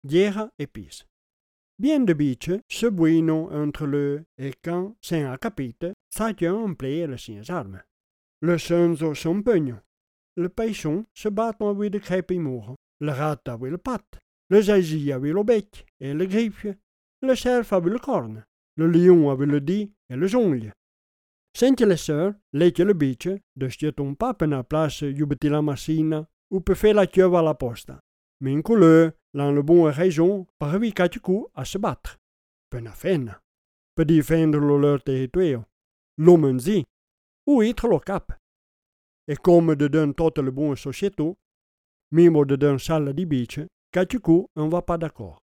guerra et pis. Bien de biche se buino entre le et quand s'en a capite, s'aggiano empleer le sien armes. Le senzo son pugno. Le paisson se battono avec le crepi muro. Le rat avec le patte. Le zazie avec le bec et le griffe. Le cerf avec le corne. Le lion avec le dé et le jongle. Sentje le sœur, letje le biche, dus je ton papa na place jubeti la massina, ou peut faire la chiova alla posta. Min couleur, l'an le bon raison, par vi caticu a se battre. Pena fenna. Per difendere lo leur territorio. L'omenzi. Ou itre lo cap. E come de d'un tot le bon società, mimo de d'un sala di bice, caticu non va pas d'accord.